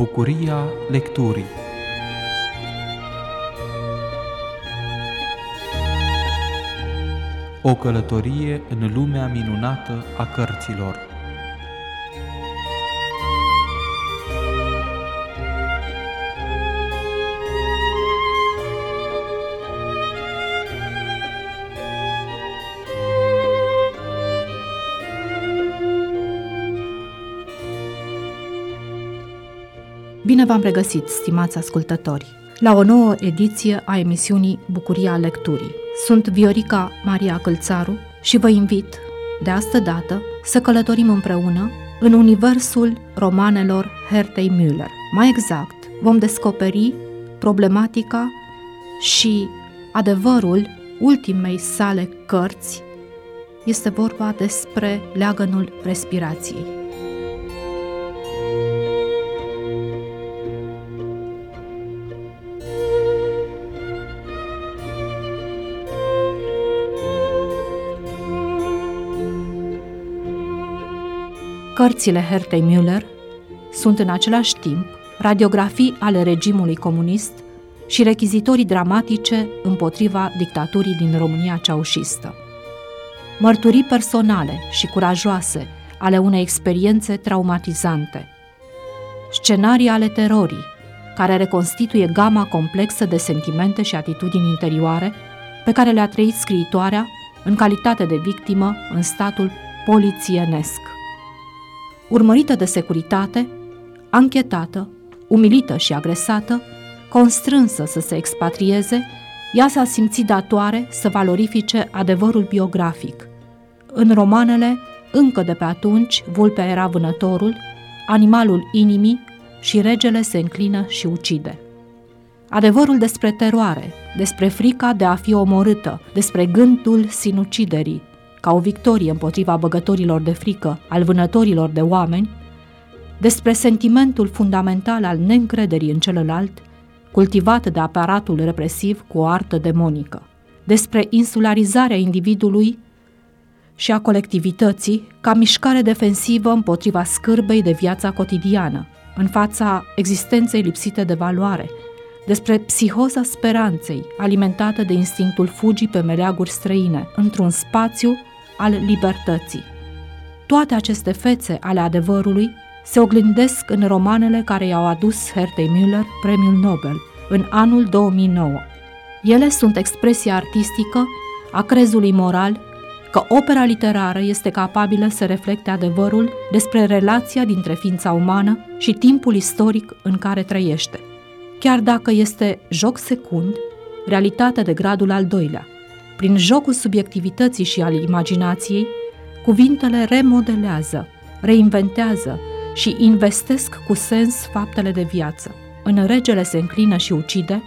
Bucuria lecturii. O călătorie în lumea minunată a cărților. Bine v-am regăsit, stimați ascultători, la o nouă ediție a emisiunii Bucuria lecturii. Sunt Viorica Maria Călțaru și vă invit, de astă dată, să călătorim împreună în universul romanelor Hertei Müller. Mai exact, vom descoperi problematica și adevărul ultimei sale cărți. Este vorba despre leagănul respirației. Cărțile Hertei Müller sunt în același timp radiografii ale regimului comunist și rechizitorii dramatice împotriva dictaturii din România ceaușistă. Mărturii personale și curajoase ale unei experiențe traumatizante. Scenarii ale terorii, care reconstituie gama complexă de sentimente și atitudini interioare pe care le-a trăit scriitoarea în calitate de victimă în statul polițienesc. Urmărită de securitate, anchetată, umilită și agresată, constrânsă să se expatrieze, ea s-a simțit datoare să valorifice adevărul biografic. În romanele, încă de pe atunci, vulpea era vânătorul, animalul inimii și regele se înclină și ucide. Adevărul despre teroare, despre frica de a fi omorâtă, despre gândul sinuciderii, ca o victorie împotriva băgătorilor de frică, al vânătorilor de oameni, despre sentimentul fundamental al neîncrederii în celălalt, cultivat de aparatul represiv cu o artă demonică, despre insularizarea individului și a colectivității ca mișcare defensivă împotriva scârbei de viața cotidiană, în fața existenței lipsite de valoare, despre psihoza speranței, alimentată de instinctul fugii pe meleaguri străine, într-un spațiu al libertății. Toate aceste fețe ale adevărului se oglindesc în romanele care i-au adus Hertei Müller premiul Nobel în anul 2009. Ele sunt expresia artistică a crezului moral că opera literară este capabilă să reflecte adevărul despre relația dintre ființa umană și timpul istoric în care trăiește. Chiar dacă este joc secund, realitatea de gradul al doilea. Prin jocul subiectivității și al imaginației, cuvintele remodelează, reinventează și investesc cu sens faptele de viață. În Regele se înclină și ucide,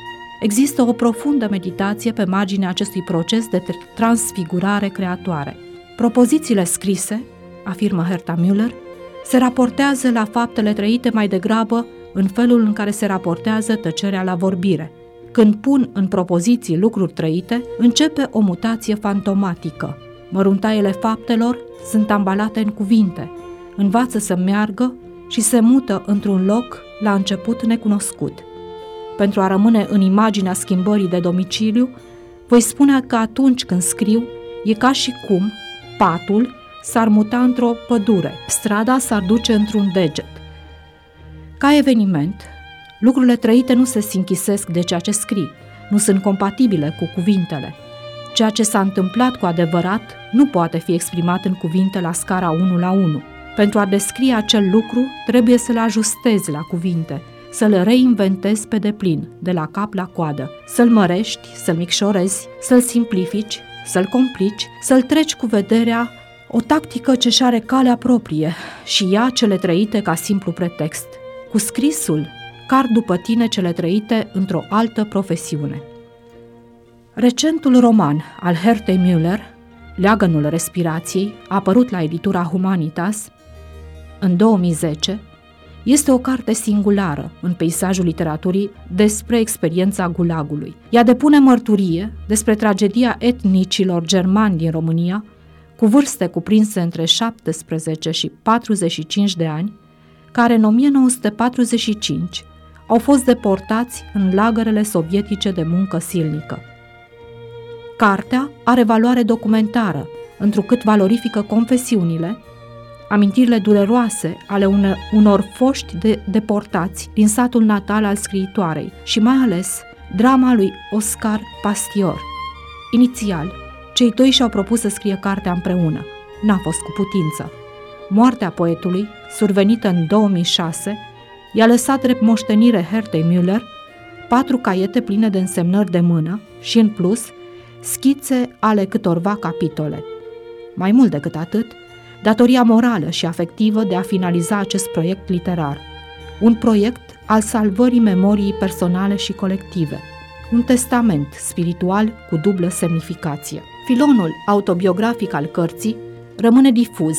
există o profundă meditație pe marginea acestui proces de transfigurare creatoare. Propozițiile scrise, afirmă Herta Müller, se raportează la faptele trăite mai degrabă în felul în care se raportează tăcerea la vorbire. Când pun în propoziții lucruri trăite, începe o mutație fantomatică. Măruntaiele faptelor sunt ambalate în cuvinte, învață să meargă și se mută într-un loc la început necunoscut. Pentru a rămâne în imaginea schimbării de domiciliu, voi spune că atunci când scriu, e ca și cum patul s-ar muta într-o pădure, strada s-ar duce într-un deget. Ca eveniment, lucrurile trăite nu se sinchisesc de ceea ce scrii, nu sunt compatibile cu cuvintele. Ceea ce s-a întâmplat cu adevărat nu poate fi exprimat în cuvinte la scara 1 la 1. Pentru a descrie acel lucru, trebuie să-l ajustezi la cuvinte, să-l reinventezi pe deplin, de la cap la coadă, să-l mărești, să-l micșorezi, să-l simplifici, să-l complici, să-l treci cu vederea, o tactică ce-și are calea proprie și ia cele trăite ca simplu pretext. Cu scrisul, car după tine cele trăite într-o altă profesiune. Recentul roman al Hertei Müller, Leagănul respirației, apărut la editura Humanitas în 2010, este o carte singulară în peisajul literaturii despre experiența gulagului. Ea depune mărturie despre tragedia etnicilor germani din România, cu vârste cuprinse între 17 și 45 de ani, care în 1945 au fost deportați în lagărele sovietice de muncă silnică. Cartea are valoare documentară, întrucât valorifică confesiunile, amintirile dureroase ale unor foști deportați din satul natal al scriitoarei și mai ales drama lui Oscar Pastior. Inițial, cei doi și-au propus să scrie cartea împreună. N-a fost cu putință. Moartea poetului, survenită în 2006, i-a lăsat drept moștenire Hertei Müller 4 caiete pline de însemnări de mână și, în plus, schițe ale câtorva capitole. Mai mult decât atât, datoria morală și afectivă de a finaliza acest proiect literar. Un proiect al salvării memoriei personale și colective. Un testament spiritual cu dublă semnificație. Filonul autobiografic al cărții rămâne difuz,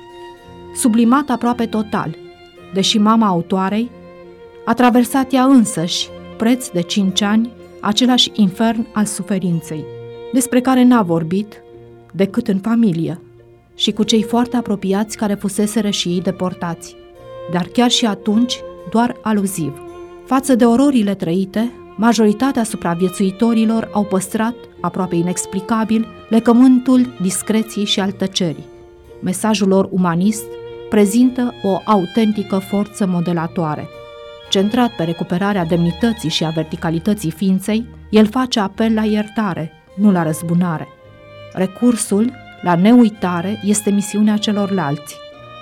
sublimat aproape total, deși mama autoarei a traversat ea însăși, preț de 5 ani, același infern al suferinței, despre care n-a vorbit decât în familie și cu cei foarte apropiați care fuseseră și ei deportați, dar chiar și atunci doar aluziv. Față de ororile trăite, majoritatea supraviețuitorilor au păstrat, aproape inexplicabil, legământul discreției și al tăcerii. Mesajul lor umanist prezintă o autentică forță modelatoare. Centrat pe recuperarea demnității și a verticalității ființei, el face apel la iertare, nu la răzbunare. Recursul la neuitare este misiunea celorlalți.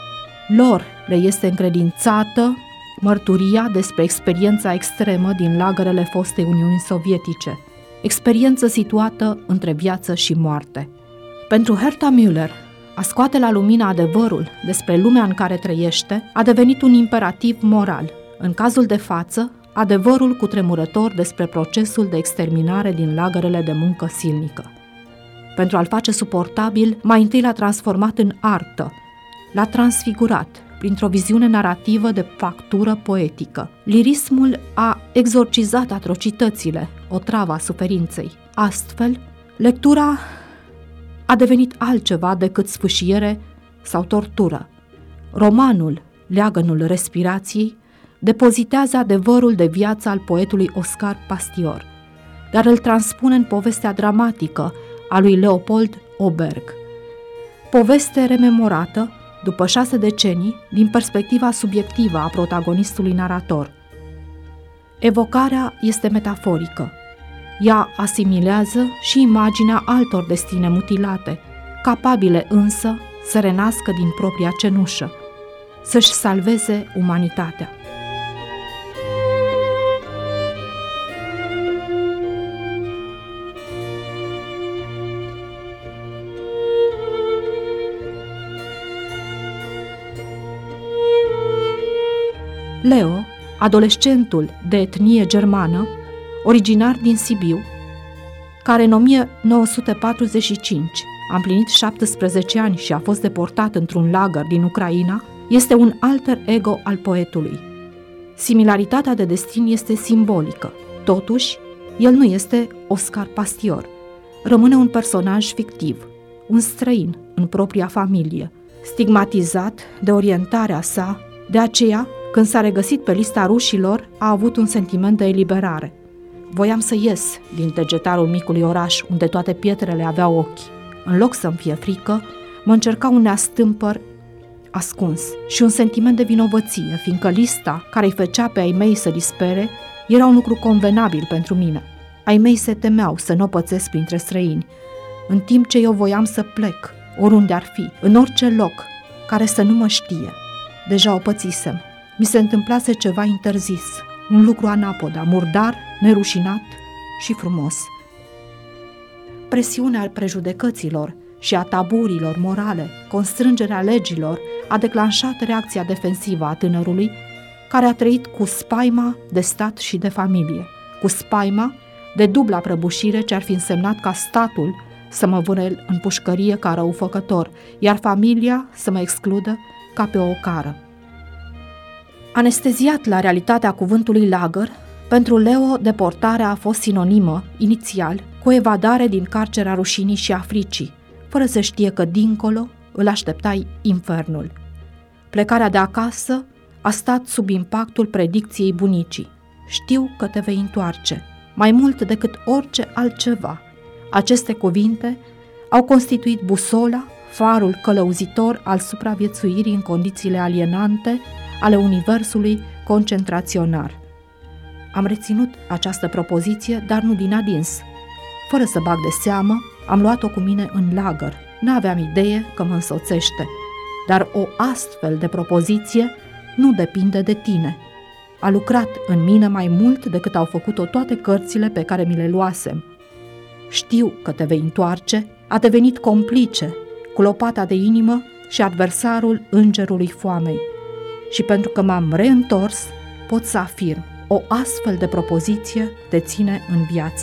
Lor le este încredințată mărturia despre experiența extremă din lagărele fostei Uniuni Sovietice, experiență situată între viață și moarte. Pentru Herta Müller, a scoate la lumină adevărul despre lumea în care trăiește a devenit un imperativ moral. În cazul de față, adevărul cutremurător despre procesul de exterminare din lagărele de muncă silnică. Pentru a-l face suportabil, mai întâi l-a transformat în artă, l-a transfigurat printr-o viziune narrativă de factură poetică. Lirismul a exorcizat atrocitățile, otrava suferinței. Astfel, lectura a devenit altceva decât sfâșiere sau tortură. Romanul, leagănul respirației, depozitează adevărul de viață al poetului Oscar Pastior, dar îl transpune în povestea dramatică a lui Leopold Oberg. Poveste rememorată, după 6 decenii, din perspectiva subiectivă a protagonistului narator. Evocarea este metaforică. Ea asimilează și imaginea altor destine mutilate, capabile însă să renască din propria cenușă, să-și salveze umanitatea. Leo, adolescentul de etnie germană, originar din Sibiu, care în 1945 a împlinit 17 ani și a fost deportat într-un lagăr din Ucraina, este un alter ego al poetului. Similaritatea de destin este simbolică. Totuși, el nu este Oscar Pastior. Rămâne un personaj fictiv, un străin în propria familie, stigmatizat de orientarea sa. De aceea, când s-a regăsit pe lista rușilor, a avut un sentiment de eliberare. Voiam să ies din degetarul micului oraș, unde toate pietrele aveau ochi. În loc să-mi fie frică, mă încerca un neastâmpăr ascuns și un sentiment de vinovăție, fiindcă lista care îi făcea pe ai mei să dispere era un lucru convenabil pentru mine. Ai mei se temeau să nu o pățesc printre străini, în timp ce eu voiam să plec, oriunde ar fi, în orice loc, care să nu mă știe. Deja o pățisem. Mi se întâmplase ceva interzis, un lucru anapoda, murdar, nerușinat și frumos. Presiunea prejudecăților și a taburilor morale, constrângerea legilor, a declanșat reacția defensivă a tânărului, care a trăit cu spaima de stat și de familie, cu spaima de dubla prăbușire ce ar fi însemnat ca statul să mă vâne în pușcărie ca răufăcător, iar familia să mă excludă ca pe o ocară. Anesteziat la realitatea cuvântului lagăr, pentru Leo deportarea a fost sinonimă, inițial, cu o evadare din carcera rușinii și a fricii, fără să știe că dincolo îl aștepta infernul. Plecarea de acasă a stat sub impactul predicției bunicii. Știu că te vei întoarce, mai mult decât orice altceva. Aceste cuvinte au constituit busola, farul călăuzitor al supraviețuirii în condițiile alienante ale universului concentraționar. Am reținut această propoziție, dar nu din adins. Fără să bag de seamă, am luat-o cu mine în lagăr. N-aveam idee că mă însoțește. Dar o astfel de propoziție nu depinde de tine. A lucrat în mine mai mult decât au făcut-o toate cărțile pe care mi le luasem. Știu că te vei întoarce, a devenit complice cu lopata de inimă și adversarul îngerului foamei. Și pentru că m-am reîntors, pot să afirm, o astfel de propoziție te ține în viață.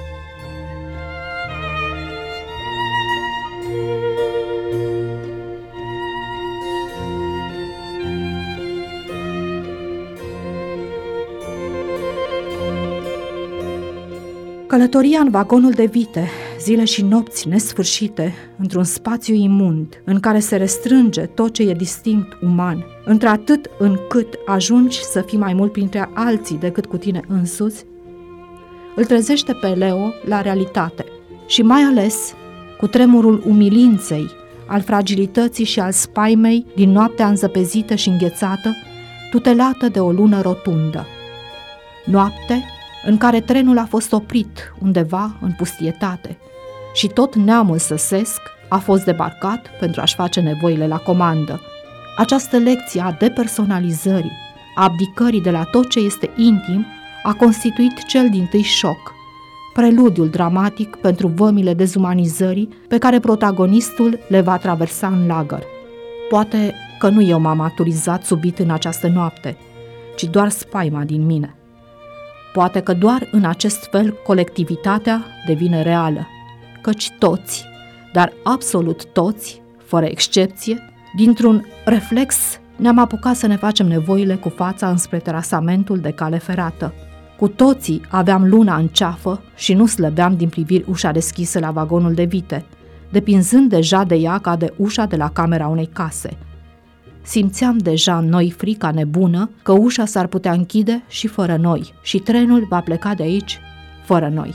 Călătoria în vagonul de vite, zile și nopți nesfârșite, într-un spațiu imund, în care se restrânge tot ce e distinct uman, într-atât încât ajungi să fii mai mult printre alții decât cu tine însuți, îl trezește pe Leo la realitate și mai ales cu tremurul umilinței, al fragilității și al spaimei din noaptea înzăpezită și înghețată, tutelată de o lună rotundă. Noapte în care trenul a fost oprit undeva în pustietate și tot neamul săsesc a fost debarcat pentru a-și face nevoile la comandă. Această lecție a depersonalizării, a abdicării de la tot ce este intim, a constituit cel dintâi șoc, preludiul dramatic pentru vămile dezumanizării pe care protagonistul le va traversa în lagăr. Poate că nu eu m-am maturizat subit în această noapte, ci doar spaima din mine. Poate că doar în acest fel colectivitatea devine reală, căci toți, dar absolut toți, fără excepție, dintr-un reflex ne-am apucat să ne facem nevoile cu fața înspre terasamentul de cale ferată. Cu toții aveam luna în ceafă și nu slăbeam din priviri ușa deschisă la vagonul de vite, depinzând deja de ea ca de ușa de la camera unei case. Simțeam deja în noi frica nebună că ușa s-ar putea închide și fără noi și trenul va pleca de aici fără noi.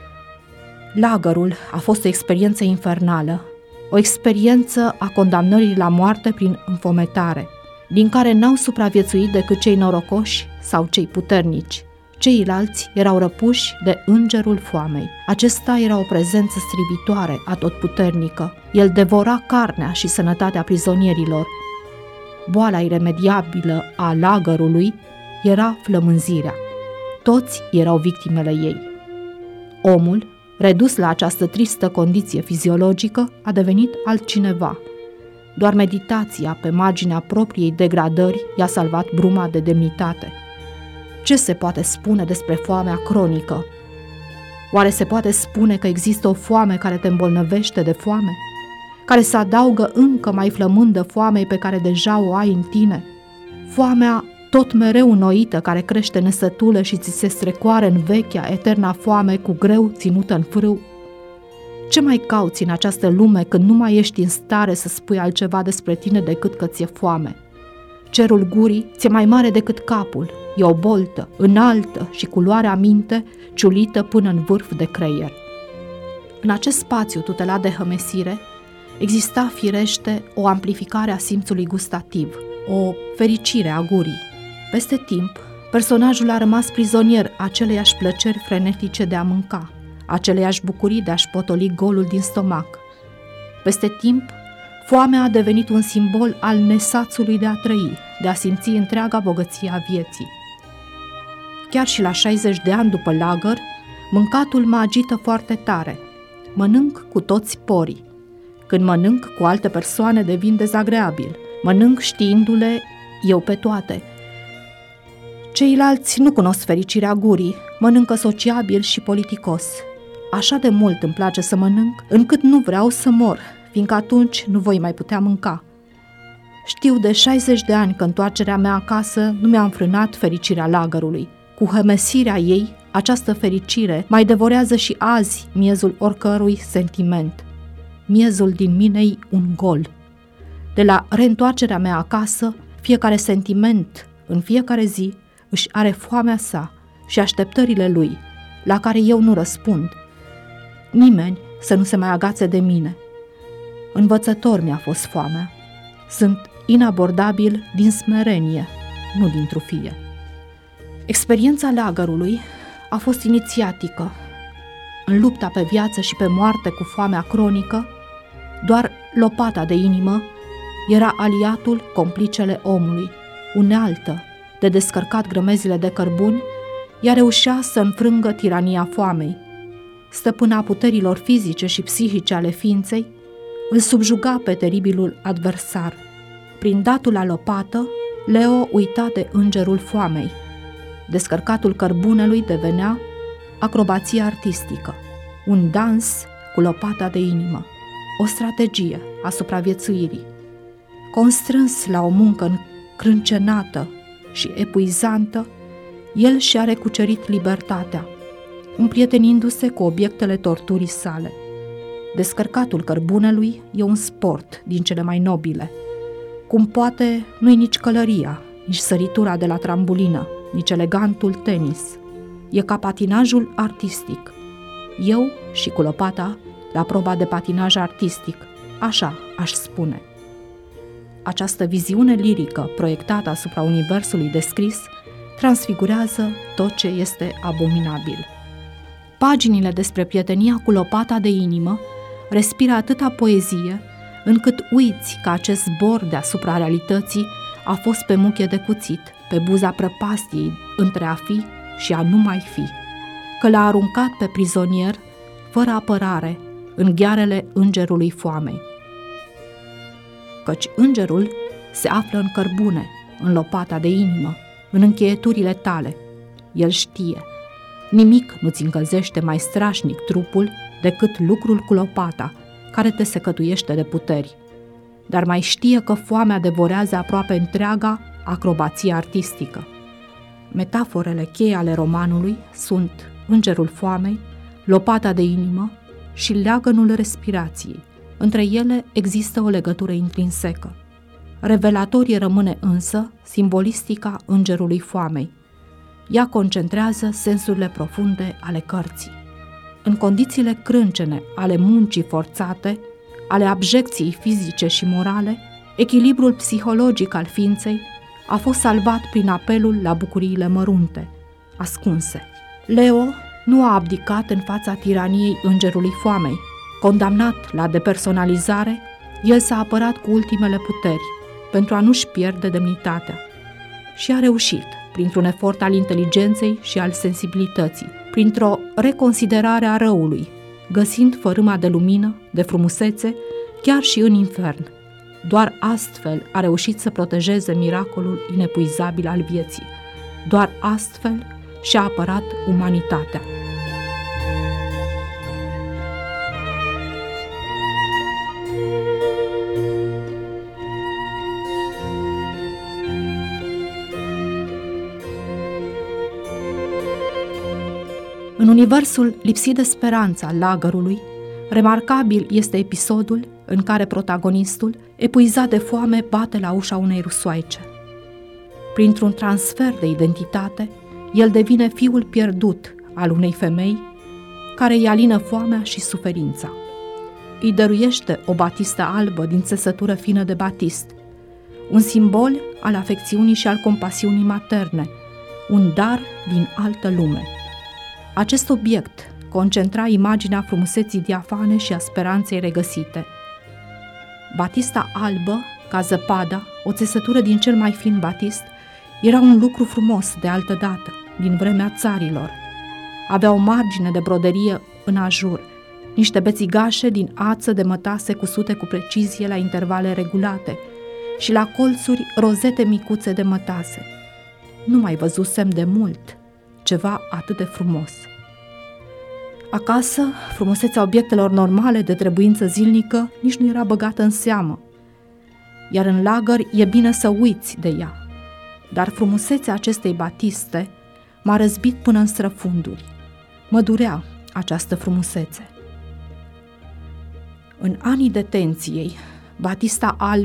Lagărul a fost o experiență infernală, o experiență a condamnării la moarte prin înfometare, din care n-au supraviețuit decât cei norocoși sau cei puternici. Ceilalți erau răpuși de îngerul foamei. Acesta era o prezență strivitoare, atotputernică. El devora carnea și sănătatea prizonierilor. Boala iremediabilă a lagărului era flămânzirea. Toți erau victimele ei. Omul, redus la această tristă condiție fiziologică, a devenit altcineva. Doar meditația pe marginea propriei degradări i-a salvat bruma de demnitate. Ce se poate spune despre foamea cronică? Oare se poate spune că există o foame care te îmbolnăvește de foame? Care se adaugă încă mai flămândă foamei pe care deja o ai în tine? Foamea tot mereu înnoită care crește nesătulă și ți se strecoară în vechea, eterna foame cu greu ținută în frâu? Ce mai cauți în această lume când nu mai ești în stare să spui altceva despre tine decât că ți-e foame? Cerul gurii ți-e mai mare decât capul, e o boltă, înaltă și culoarea minte, ciulită până în vârf de creier. În acest spațiu tutelat de hămesire, exista firește o amplificare a simțului gustativ, o fericire a gurii. Peste timp, personajul a rămas prizonier aceleiași plăceri frenetice de a mânca, aceleiași bucurii de a-și potoli golul din stomac. Peste timp, foamea a devenit un simbol al nesațului de a trăi, de a simți întreaga bogăție a vieții. Chiar și la 60 de ani după lagăr, mâncatul mă agită foarte tare. Mănânc cu toți porii. Când mănânc cu alte persoane devin dezagreabil. Mănânc știindu-le eu pe toate. Ceilalți nu cunosc fericirea gurii, mănâncă sociabil și politicos. Așa de mult îmi place să mănânc, încât nu vreau să mor, fiindcă atunci nu voi mai putea mânca. Știu de 60 de ani că întoarcerea mea acasă nu mi-a înfrânat fericirea lagărului. Cu hămesirea ei, această fericire mai devorează și azi miezul oricărui sentiment. Miezul din mine-i un gol. De la reîntoarcerea mea acasă, Fiecare sentiment, în fiecare zi, își are foamea sa și așteptările lui, la care eu nu răspund. Nimeni să nu se mai agațe de mine. Învățător mi-a fost foamea. Sunt inabordabil din smerenie, nu din trufie. Experiența lagărului a fost inițiatică. În lupta pe viață și pe moarte cu foamea cronică, doar lopata de inimă era aliatul, complicele omului, unealtă de descărcat grămezile de cărbuni, ea reușea să înfrângă tirania foamei. Stăpâna puterilor fizice și psihice ale ființei, îl subjuga pe teribilul adversar. Prin datul la lopată, Leo uita de îngerul foamei. Descărcatul cărbunelui devenea acrobație artistică, un dans cu lopata de inimă, o strategie a supraviețuirii. Constrâns la o muncă încrâncenată și epuizantă, el și-a recucerit libertatea, împrietenindu-se cu obiectele torturii sale. Descărcatul cărbunelui e un sport din cele mai nobile. Cum poate, nu-i nici călăria, nici săritura de la trambulină, nici elegantul tenis. E ca patinajul artistic. Eu și cu lopata la proba de patinaj artistic, așa aș spune. Această viziune lirică proiectată asupra universului descris transfigurează tot ce este abominabil. Paginile despre prietenia cu lopata de inimă respiră atâta poezie, încât uiți că acest zbor deasupra realității a fost pe muche de cuțit, pe buza prăpastiei între a fi și a nu mai fi, că l-a aruncat pe prizonier, fără apărare, în ghearele îngerului foamei. Căci îngerul se află în cărbune, în lopata de inimă, în încheieturile tale. El știe. Nimic nu-ți încălzește mai strașnic trupul decât lucrul cu lopata, care te secătuiește de puteri. Dar mai știe că foamea devorează aproape întreaga acrobație artistică. Metaforele cheie ale romanului sunt îngerul foamei, lopata de inimă și leagănul respirației. Între ele există o legătură intrinsecă. Revelatorie rămâne însă simbolistica îngerului foamei. Ea concentrează sensurile profunde ale cărții. În condițiile crâncene ale muncii forțate, ale abjecției fizice și morale, echilibrul psihologic al ființei a fost salvat prin apelul la bucuriile mărunte, ascunse. Leo nu a abdicat în fața tiraniei îngerului foamei. Condamnat la depersonalizare, el s-a apărat cu ultimele puteri pentru a nu-și pierde demnitatea. Și a reușit, printr-un efort al inteligenței și al sensibilității, printr-o reconsiderare a răului, găsind fărâma de lumină, de frumusețe, chiar și în infern. Doar astfel a reușit să protejeze miracolul inepuizabil al vieții. Doar astfel și-a apărat umanitatea. În universul lipsit de speranță al lagărului, remarcabil este episodul în care protagonistul, epuizat de foame, bate la ușa unei rusoaice. Printr-un transfer de identitate, el devine fiul pierdut al unei femei care îi alină foamea și suferința. Îi dăruiește o batistă albă din țesătură fină de batist, un simbol al afecțiunii și al compasiunii materne, un dar din altă lume. Acest obiect concentra imaginea frumuseții diafane și a speranței regăsite. Batista albă, ca zăpada, o țesătură din cel mai fin batist, era un lucru frumos de altădată, din vremea țarilor. Avea o margine de broderie în ajur, niște bețigașe din ață de mătase cusute cu precizie la intervale regulate și la colțuri rozete micuțe de mătase. Nu mai văzusem de mult ceva atât de frumos. Acasă, frumusețea obiectelor normale de trebuință zilnică nici nu era băgată în seamă, iar în lagăr e bine să uiți de ea. Dar frumusețea acestei batiste m-a răzbit până în străfunduri. Mă durea această frumusețe. În anii detenției, batista albă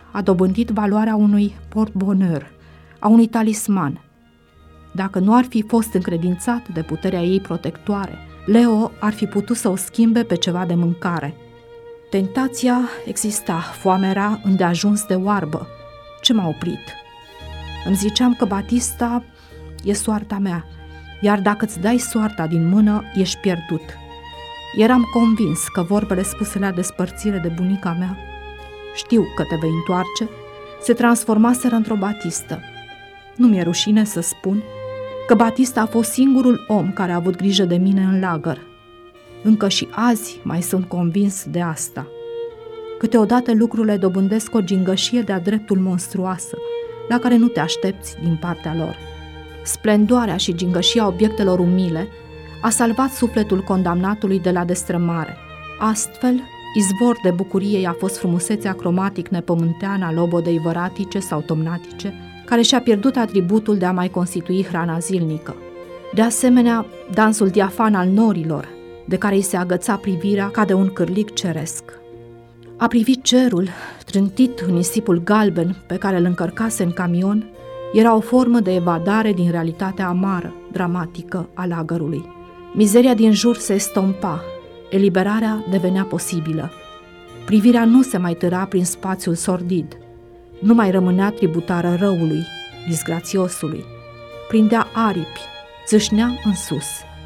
a dobândit valoarea unui portbonheur, a unui talisman. Dacă nu ar fi fost încredințat de puterea ei protectoare, Leo ar fi putut să o schimbe pe ceva de mâncare. Tentația exista, foamea era îndeajuns de oarbă. Ce m-a oprit? Îmi ziceam că Batista e soarta mea, iar dacă îți dai soarta din mână, ești pierdut. Eram convins că vorbele spuse la despărțire de bunica mea, știu că te vei întoarce, se transformaseră într-o Batistă. Nu mi-e rușine să spun că Batista a fost singurul om care a avut grijă de mine în lagăr. Încă și azi mai sunt convins de asta. Câteodată lucrurile dobândesc o gingășie de-a dreptul monstruoasă, la care nu te aștepți din partea lor. Splendoarea și gingășia obiectelor umile a salvat sufletul condamnatului de la destrămare. Astfel, izvor de bucurie a fost frumusețea cromatic nepământeană a lobodei văratice sau tomnatice, care și-a pierdut atributul de a mai constitui hrana zilnică. De asemenea, dansul diafan al norilor, de care îi se agăța privirea ca de un cârlig ceresc. A privit cerul, trântit în nisipul galben pe care îl încărcase în camion, era o formă de evadare din realitatea amară, dramatică a lagărului. Mizeria din jur se estompa, eliberarea devenea posibilă. Privirea nu se mai târa prin spațiul sordid, nu mai rămânea tributară răului, disgrațiosului. Prindea aripi, țâșnea în sus.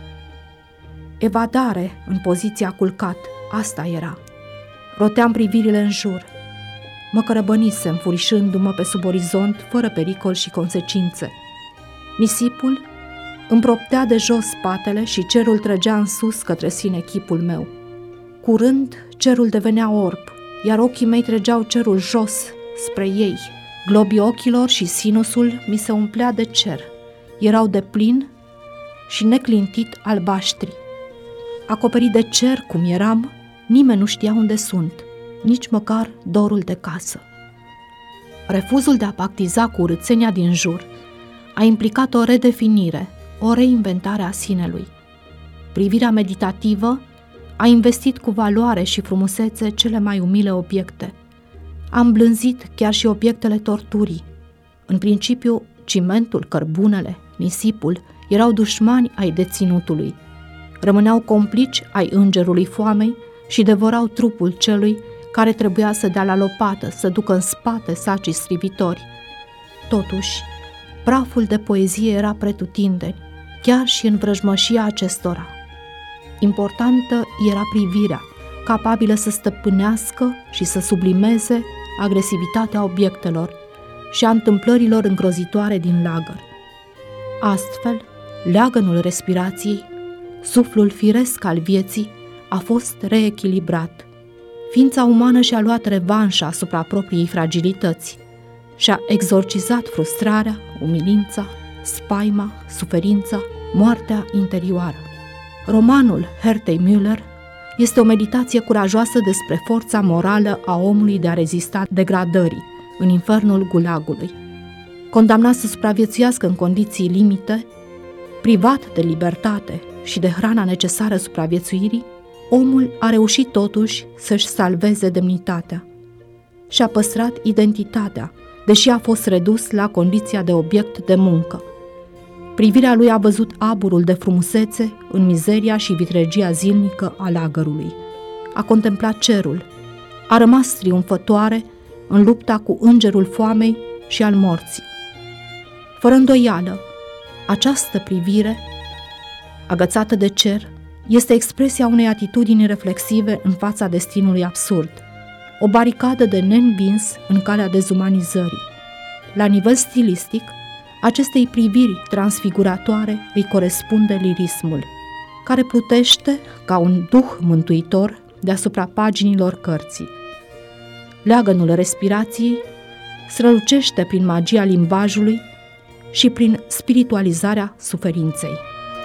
Evadare în poziția culcat, asta era. Roteam privirile în jur. Mă cărăbănisem, furișându-mă pe sub orizont, fără pericol și consecințe. Nisipul îmi proptea de jos spatele și cerul trăgea în sus către sine chipul meu. Curând, cerul devenea orb, iar ochii mei trăgeau cerul jos, spre ei. Globii ochilor și sinusul mi se umplea de cer. Erau de plin și neclintit albaștri. Acoperit de cer cum eram, nimeni nu știa unde sunt, nici măcar dorul de casă. Refuzul de a pactiza cu urâțenia din jur a implicat o redefinire, o reinventare a sinelui. Privirea meditativă a investit cu valoare și frumusețe cele mai umile obiecte. Am blânzit chiar și obiectele torturii. În principiu, cimentul, cărbunele, nisipul erau dușmani ai deținutului. Rămâneau complici ai îngerului foamei și devorau trupul celui care trebuia să dea la lopată, să ducă în spate sacii strivitori. Totuși, praful de poezie era pretutindeni, chiar și în vrăjmășia acestora. Importantă era privirea, capabilă să stăpânească și să sublimeze agresivitatea obiectelor și a întâmplărilor îngrozitoare din lagăr. Astfel, leagănul respirației, suflul firesc al vieții, a fost reechilibrat. Ființa umană și-a luat revanșa asupra propriei fragilități și-a exorcizat frustrarea, umilința, spaima, suferința, moartea interioară. Romanul Hertei Müller este o meditație curajoasă despre forța morală a omului de a rezista degradării în infernul gulagului. Condamnat să supraviețuiască în condiții limite, privat de libertate și de hrana necesară supraviețuirii, omul a reușit totuși să-și salveze demnitatea. Și-a păstrat identitatea, deși a fost redus la condiția de obiect de muncă. Privirea lui a văzut aburul de frumusețe în mizeria și vitregia zilnică a lagărului. A contemplat cerul. A rămas triumfătoare în lupta cu îngerul foamei și al morții. Fără îndoială, această privire, agățată de cer, este expresia unei atitudini reflexive în fața destinului absurd, o baricadă de neînvins în calea dezumanizării. La nivel stilistic, acestei priviri transfiguratoare îi corespunde lirismul, care plutește ca un duh mântuitor deasupra paginilor cărții. Leagănul respirației strălucește prin magia limbajului și prin spiritualizarea suferinței.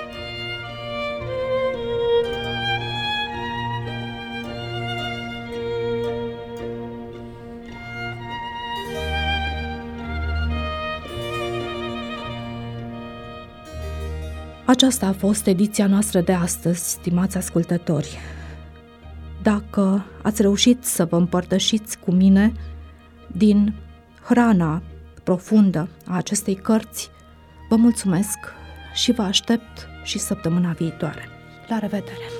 Aceasta a fost ediția noastră de astăzi, stimați ascultători. Dacă ați reușit să vă împărtășiți cu mine din hrana profundă a acestei cărți, vă mulțumesc și vă aștept și săptămâna viitoare. La revedere!